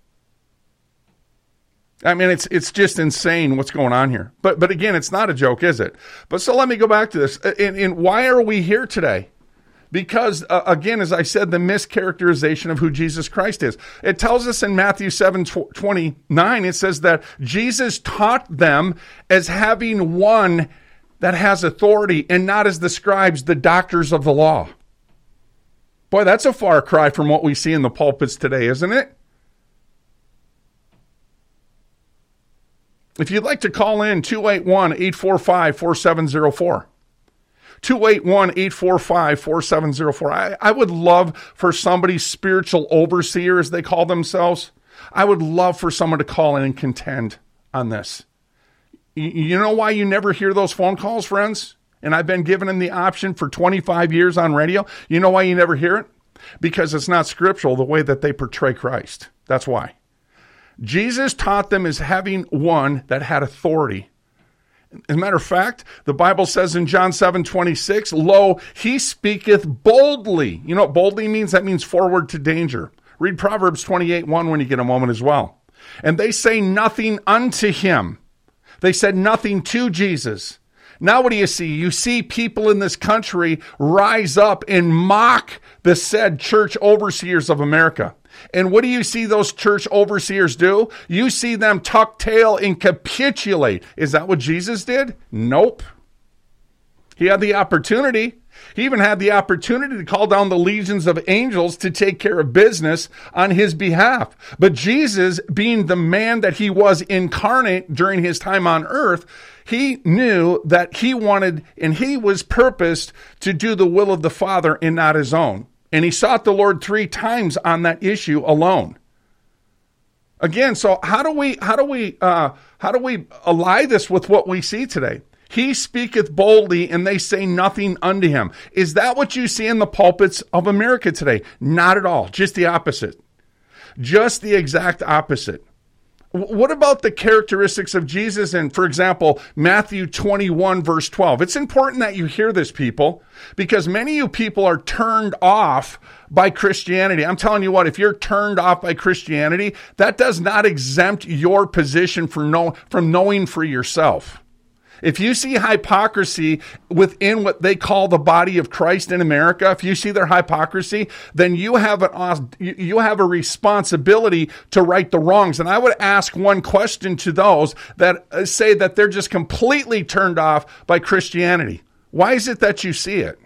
I mean, it's just insane what's going on here. But again, it's not a joke, is it? But so let me go back to this. And why are we here today? Because, again, as I said, the mischaracterization of who Jesus Christ is. It tells us in Matthew 7:29, it says that Jesus taught them as having one that has authority and not as the scribes, the doctors of the law. Boy, that's a far cry from what we see in the pulpits today, isn't it? If you'd like to call in, 281-845-4704. 281-845-4704. I would love for somebody's spiritual overseer, as they call themselves, I would love for someone to call in and contend on this. You know why you never hear those phone calls, friends? And I've been giving them the option for 25 years on radio. You know why you never hear it? Because it's not scriptural the way that they portray Christ. That's why. Jesus taught them as having one that had authority. As a matter of fact, the Bible says in John 7:26, lo, he speaketh boldly. You know what boldly means? That means forward to danger. Read Proverbs 28:1 when you get a moment as well. And they say nothing unto him. They said nothing to Jesus. Now what do you see? You see people in this country rise up and mock the said church overseers of America. And what do you see those church overseers do? You see them tuck tail and capitulate. Is that what Jesus did? Nope. He had the opportunity. He even had the opportunity to call down the legions of angels to take care of business on his behalf. But Jesus, being the man that he was incarnate during his time on earth, he knew that he wanted and he was purposed to do the will of the Father and not his own. And he sought the Lord 3 times on that issue alone. Again, so how do we ally this with what we see today? He speaketh boldly, and they say nothing unto him. Is that what you see in the pulpits of America today? Not at all. Just the opposite. Just the exact opposite. What about the characteristics of Jesus in, for example, Matthew 21, verse 12? It's important that you hear this, people, because many of you people are turned off by Christianity. I'm telling you what, if you're turned off by Christianity, that does not exempt your position from knowing for yourself. If you see hypocrisy within what they call the body of Christ in America, if you see their hypocrisy, then you have a responsibility to right the wrongs. And I would ask one question to those that say that they're just completely turned off by Christianity. Why is it that you see it?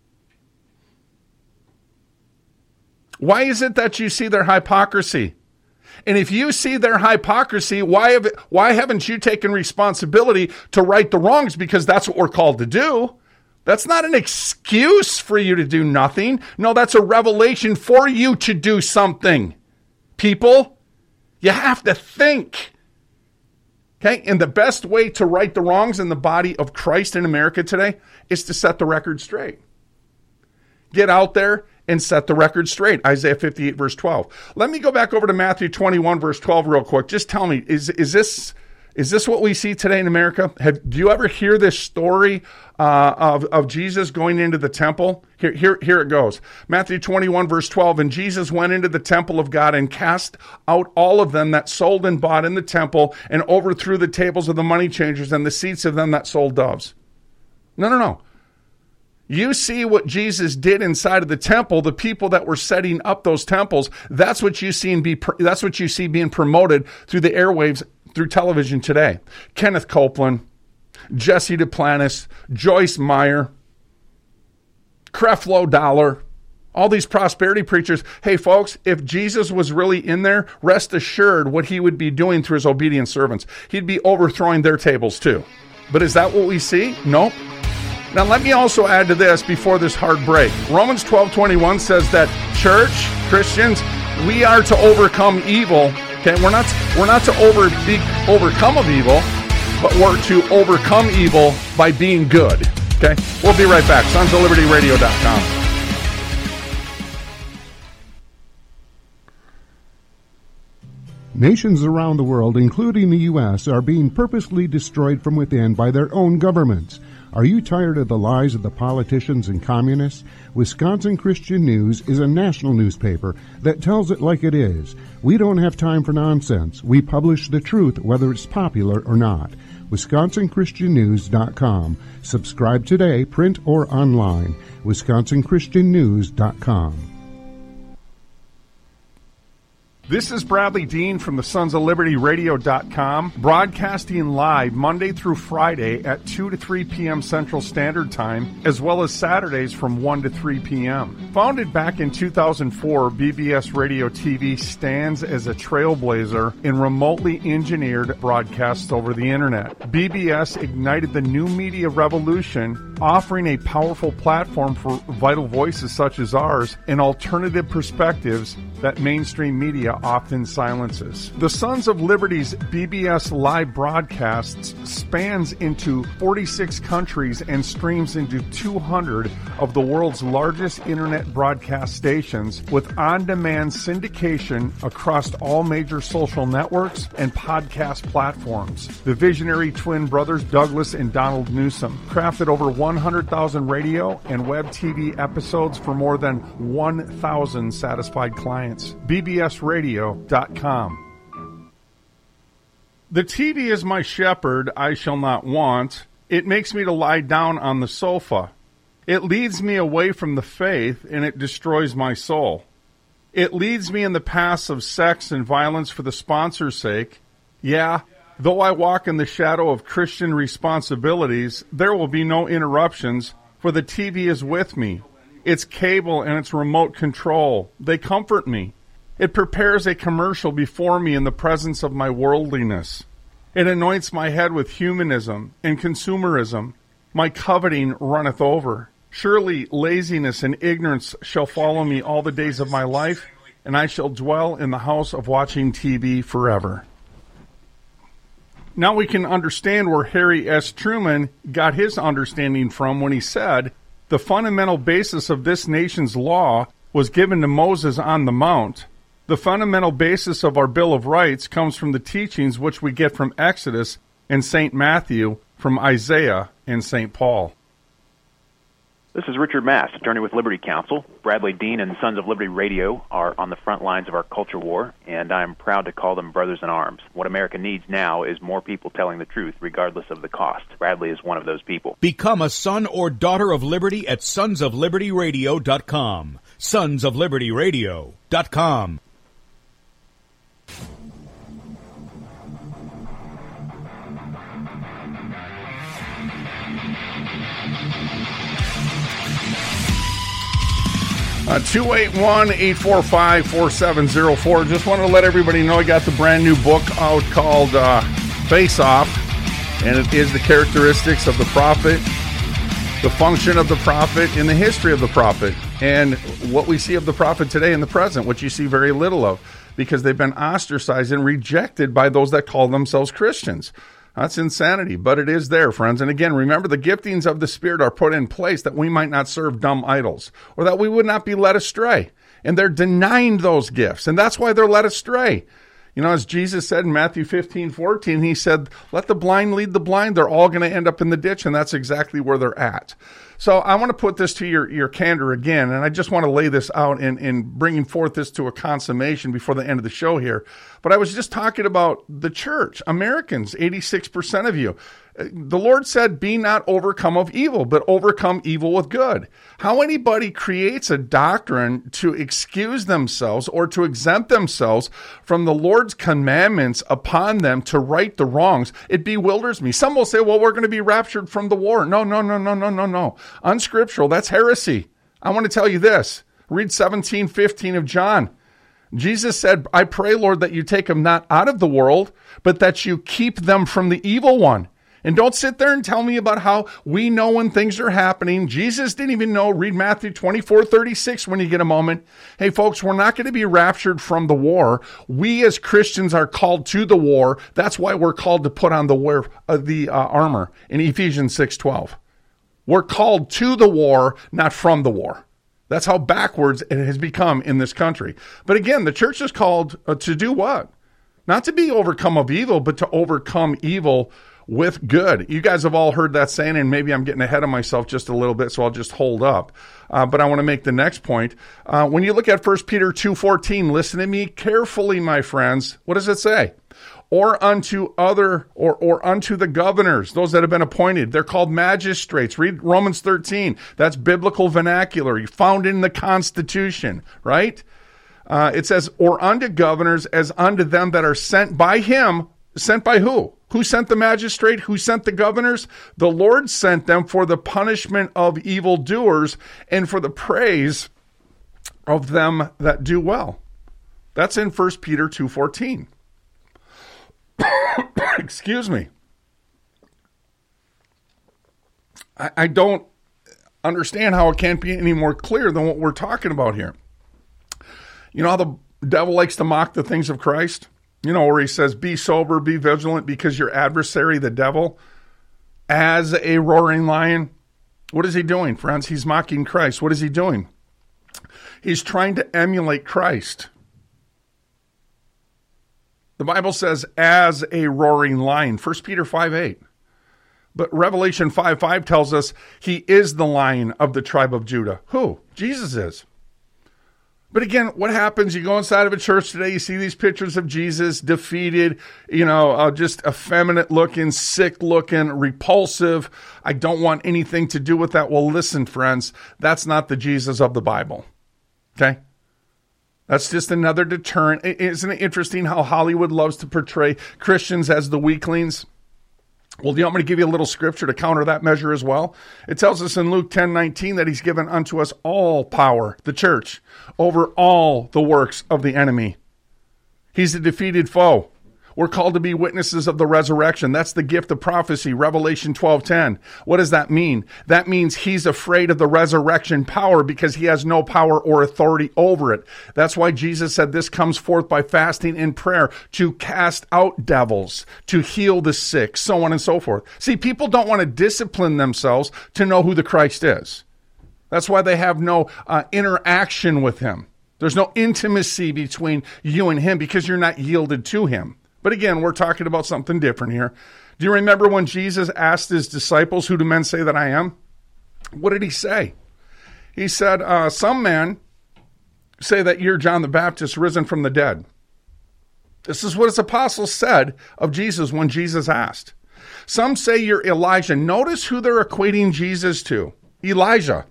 Why is it that you see their hypocrisy? And if you see their hypocrisy, why haven't you taken responsibility to right the wrongs? Because that's what we're called to do. That's not an excuse for you to do nothing. No, that's a revelation for you to do something. People, you have to think. Okay? And the best way to right the wrongs in the body of Christ in America today is to set the record straight. Get out there and set the record straight. Isaiah 58, verse 12. Let me go back over to Matthew 21, verse 12 real quick. Just tell me, is Is this what we see today in America? Do you ever hear this story of Jesus going into the temple? Here it goes. Matthew 21, verse 12, and Jesus went into the temple of God and cast out all of them that sold and bought in the temple and overthrew the tables of the money changers and the seats of them that sold doves. No. You see what Jesus did inside of the temple, the people that were setting up those temples, that's what you see being promoted through the airwaves, through television today. Kenneth Copeland, Jesse Duplantis, Joyce Meyer, Creflo Dollar, all these prosperity preachers. Hey, folks, if Jesus was really in there, rest assured what he would be doing through his obedient servants. He'd be overthrowing their tables too. But is that what we see? Nope. Now, let me also add to this before this hard break. Romans 12:21 says that church, Christians, we are to overcome evil. Okay, we're not to be overcome of evil, but we're to overcome evil by being good. Okay, we'll be right back. SonsOfLibertyRadio.com. Nations around the world, including the U.S., are being purposely destroyed from within by their own governments. Are you tired of the lies of the politicians and communists? Wisconsin Christian News is a national newspaper that tells it like it is. We don't have time for nonsense. We publish the truth, whether it's popular or not. WisconsinChristianNews.com. Subscribe today, print or online. WisconsinChristianNews.com. This is Bradley Dean from the SonsOfLibertyRadio.com, broadcasting live Monday through Friday at 2 to 3 p.m. Central Standard Time, as well as Saturdays from 1 to 3 p.m. Founded back in 2004, BBS Radio TV stands as a trailblazer in remotely engineered broadcasts over the Internet. BBS ignited the new media revolution, offering a powerful platform for vital voices such as ours and alternative perspectives that mainstream media often silences. The Sons of Liberty's BBS live broadcasts spans into 46 countries and streams into 200 of the world's largest internet broadcast stations with on-demand syndication across all major social networks and podcast platforms. The visionary twin brothers Douglas and Donald Newsom crafted over 100,000 radio and web TV episodes for more than 1,000 satisfied clients. BBSRadio.com. The TV is my shepherd, I shall not want. It makes me to lie down on the sofa. It leads me away from the faith, and it destroys my soul. It leads me in the paths of sex and violence for the sponsor's sake. Yeah, though I walk in the shadow of Christian responsibilities, there will be no interruptions, for the TV is with me. Its cable and its remote control, they comfort me. It prepares a commercial before me in the presence of my worldliness. It anoints my head with humanism and consumerism. My coveting runneth over. Surely laziness and ignorance shall follow me all the days of my life, and I shall dwell in the house of watching TV forever. Now we can understand where Harry S. Truman got his understanding from when he said, the fundamental basis of this nation's law was given to Moses on the Mount. The fundamental basis of our Bill of Rights comes from the teachings which we get from Exodus and St. Matthew, from Isaiah and St. Paul. This is Richard Mass, attorney with Liberty Counsel. Bradley Dean and Sons of Liberty Radio are on the front lines of our culture war, and I am proud to call them brothers in arms. What America needs now is more people telling the truth, regardless of the cost. Bradley is one of those people. Become a son or daughter of liberty at SonsOfLibertyRadio.com. SonsOfLibertyRadio.com. Uh, 281-845-4704. Just wanted to let everybody know I got the brand new book out called Face Off, and it is the characteristics of the prophet, the function of the prophet, and the history of the prophet, and what we see of the prophet today in the present, which you see very little of, because they've been ostracized and rejected by those that call themselves Christians. That's insanity, but it is there, friends. And again, remember, the giftings of the Spirit are put in place that we might not serve dumb idols, or that we would not be led astray. And they're denying those gifts, and that's why they're led astray. You know, as Jesus said in Matthew 15:14, he said, let the blind lead the blind. They're all going to end up in the ditch, and that's exactly where they're at. So I want to put this to your candor again, and I just want to lay this out in bringing forth this to a consummation before the end of the show here. But I was just talking about the church, Americans, 86% of you. The Lord said, be not overcome of evil, but overcome evil with good. How anybody creates a doctrine to excuse themselves or to exempt themselves from the Lord's commandments upon them to right the wrongs, it bewilders me. Some will say, well, we're going to be raptured from the war. No. Unscriptural, that's heresy. I want to tell you this. Read 17:15 of John. Jesus said, I pray, Lord, that you take them not out of the world, but that you keep them from the evil one. And don't sit there and tell me about how we know when things are happening. Jesus didn't even know. Read Matthew 24:36 when you get a moment. Hey, folks, we're not going to be raptured from the war. We as Christians are called to the war. That's why we're called to put on the armor in Ephesians 6:12. We're called to the war, not from the war. That's how backwards it has become in this country. But again, the church is called to do what? Not to be overcome of evil, but to overcome evil with good. You guys have all heard that saying, and maybe I'm getting ahead of myself just a little bit, so I'll just hold up. But I want to make the next point. When you look at 1 Peter 2:14, listen to me carefully, my friends. What does it say? Or unto the governors, those that have been appointed. They're called magistrates. Read Romans 13. That's biblical vernacular. You found in the Constitution, right? It says, or unto governors as unto them that are sent by him. Sent by who? Who sent the magistrate? Who sent the governors? The Lord sent them for the punishment of evildoers and for the praise of them that do well. That's in 1 Peter 2:14. Excuse me. I don't understand how it can't be any more clear than what we're talking about here. You know how the devil likes to mock the things of Christ? You know, where he says, be sober, be vigilant, because your adversary, the devil, as a roaring lion. What is he doing, friends? He's mocking Christ. What is he doing? He's trying to emulate Christ. The Bible says, as a roaring lion, 1 Peter 5:8. But Revelation 5:5 tells us he is the Lion of the tribe of Judah. Who? Jesus is. But again, what happens? You go inside of a church today, you see these pictures of Jesus defeated, just effeminate looking, sick looking, repulsive. I don't want anything to do with that. Well, listen, friends, that's not the Jesus of the Bible. Okay? That's just another deterrent. Isn't it interesting how Hollywood loves to portray Christians as the weaklings? Well, do you want me to give you a little scripture to counter that measure as well? It tells us in Luke 10:19 that he's given unto us all power, the church, over all the works of the enemy. He's a defeated foe. We're called to be witnesses of the resurrection. That's the gift of prophecy, Revelation 12:10. What does that mean? That means he's afraid of the resurrection power because he has no power or authority over it. That's why Jesus said this comes forth by fasting and prayer to cast out devils, to heal the sick, so on and so forth. See, people don't want to discipline themselves to know who the Christ is. That's why they have no interaction with him. There's no intimacy between you and him because you're not yielded to him. But again, we're talking about something different here. Do you remember when Jesus asked his disciples, who do men say that I am? What did he say? He said, some men say that you're John the Baptist risen from the dead. This is what his apostles said of Jesus when Jesus asked. Some say you're Elijah. Notice who they're equating Jesus to. Elijah.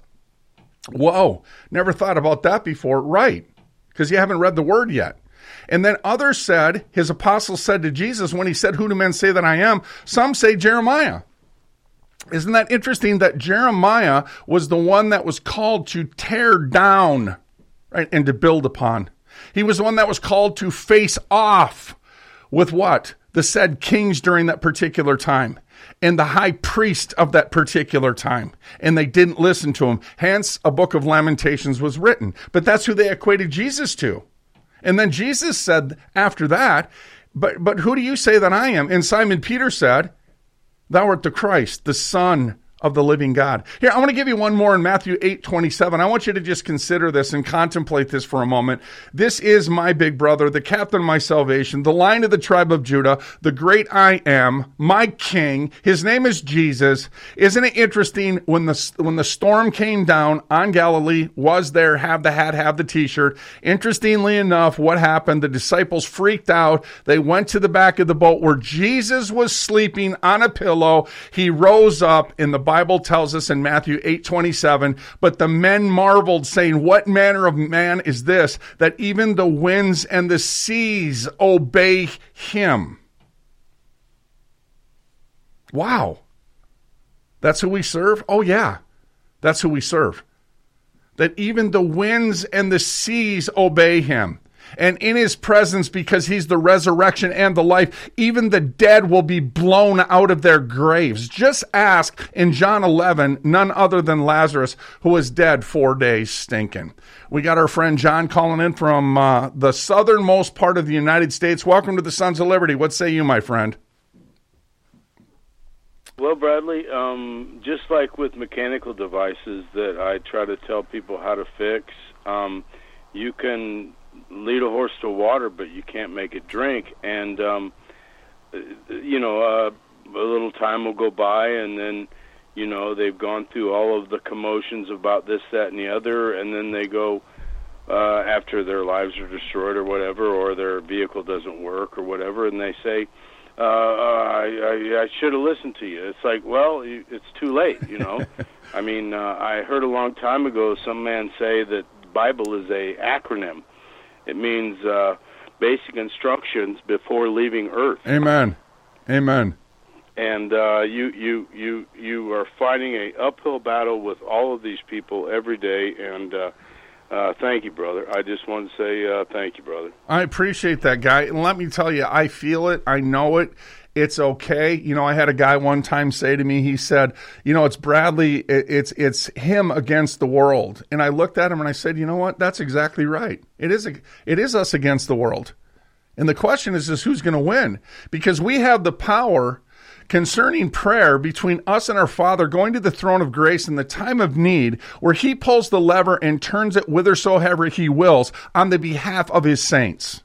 Whoa, never thought about that before. Right, because you haven't read the word yet. And then others said, his apostles said to Jesus, when he said, who do men say that I am? Some say Jeremiah. Isn't that interesting that Jeremiah was the one that was called to tear down, right, and to build upon? He was the one that was called to face off with what? The said kings during that particular time and the high priest of that particular time. And they didn't listen to him. Hence, a book of Lamentations was written. But that's who they equated Jesus to. And then Jesus said after that, but who do you say that I am? And Simon Peter said, thou art the Christ, the Son of the living God. Here, I want to give you one more in Matthew 8:27. I want you to just consider this and contemplate this for a moment. This is my big brother, the captain of my salvation, the Lion of the tribe of Judah, the great I am, my king. His name is Jesus. Isn't it interesting when the storm came down on Galilee, was there, have the hat, have the t-shirt. Interestingly enough, what happened? The disciples freaked out. They went to the back of the boat where Jesus was sleeping on a pillow. He rose up, and the Bible tells us in Matthew 8:27, but the men marveled, saying, what manner of man is this, that even the winds and the seas obey him? Wow. That's who we serve? Oh, yeah. That's who we serve. That even the winds and the seas obey him. And in his presence, because he's the resurrection and the life, even the dead will be blown out of their graves. Just ask in John 11, none other than Lazarus, who was dead 4 days stinking. We got our friend John calling in from the southernmost part of the United States. Welcome to the Sons of Liberty. What say you, my friend? Well, Bradley, just like with mechanical devices that I try to tell people how to fix, you can lead a horse to water, but you can't make it drink. And, a little time will go by, and then, they've gone through all of the commotions about this, that, and the other, and then they go, after their lives are destroyed or whatever, or their vehicle doesn't work or whatever, and they say, I should have listened to you. It's like, well, it's too late, I mean, I heard a long time ago some man say that Bible is a acronym. It means basic instructions before leaving Earth. Amen. Amen. And you are fighting a uphill battle with all of these people every day. And thank you, brother. I just want to say thank you, brother. I appreciate that, guy. And let me tell you, I feel it. I know it. It's okay. I had a guy one time say to me, he said, it's Bradley, it's him against the world. And I looked at him and I said, you know what? That's exactly right. It is us against the world. And the question is who's going to win? Because we have the power concerning prayer between us and our Father, going to the throne of grace in the time of need, where he pulls the lever and turns it whithersoever he wills on the behalf of his saints.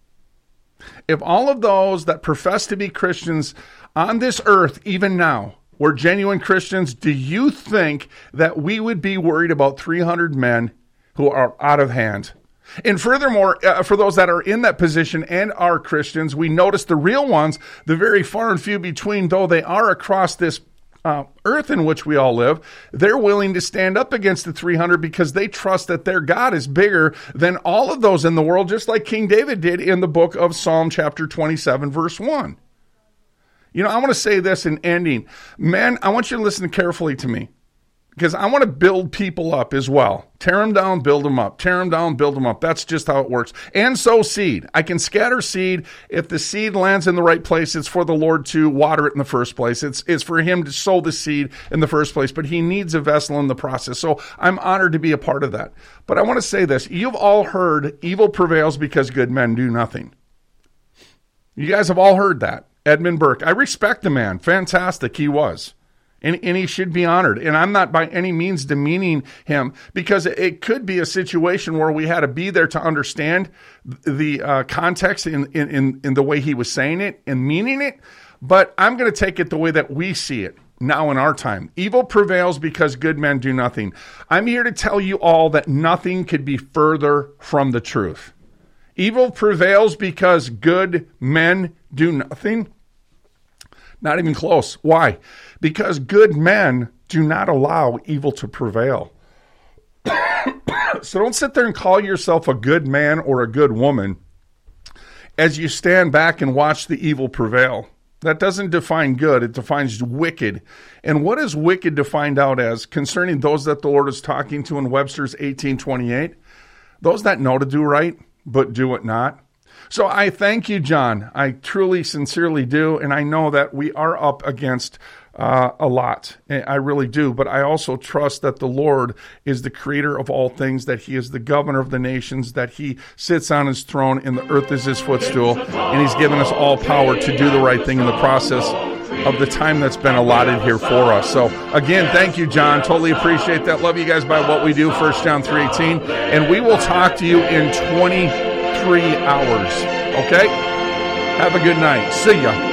If all of those that profess to be Christians on this earth, even now, were genuine Christians, do you think that we would be worried about 300 men who are out of hand? And furthermore, for those that are in that position and are Christians, we notice the real ones, the very far and few between, though they are across this earth in which we all live, they're willing to stand up against the 300 because they trust that their God is bigger than all of those in the world, just like King David did in the book of Psalm chapter 27, verse 1. I want to say this in ending. Men, I want you to listen carefully to me, because I want to build people up as well. Tear them down, build them up. Tear them down, build them up. That's just how it works. And sow seed. I can scatter seed. If the seed lands in the right place, it's for the Lord to water it in the first place. It's for him to sow the seed in the first place, but he needs a vessel in the process. So I'm honored to be a part of that. But I want to say this. You've all heard evil prevails because good men do nothing. You guys have all heard that. Edmund Burke. I respect the man. Fantastic he was. And he should be honored. And I'm not by any means demeaning him, because it could be a situation where we had to be there to understand the context in the way he was saying it and meaning it. But I'm going to take it the way that we see it now in our time. Evil prevails because good men do nothing. I'm here to tell you all that nothing could be further from the truth. Evil prevails because good men do nothing. Not even close. Why? Because good men do not allow evil to prevail. So don't sit there and call yourself a good man or a good woman as you stand back and watch the evil prevail. That doesn't define good. It defines wicked. And what is wicked defined out as concerning those that the Lord is talking to in Webster's 18:28? Those that know to do right, but do it not. So I thank you, John. I truly, sincerely do. And I know that we are up against a lot. I really do. But I also trust that the Lord is the creator of all things, that he is the governor of the nations, that he sits on his throne and the earth is his footstool. And he's given us all power to do the right thing in the process. of the time that's been allotted here for us. So, again, thank you, John. Totally appreciate that. Love you guys by what we do, 1 John 3:18. And we will talk to you in 23 hours. Okay? Have a good night. See ya.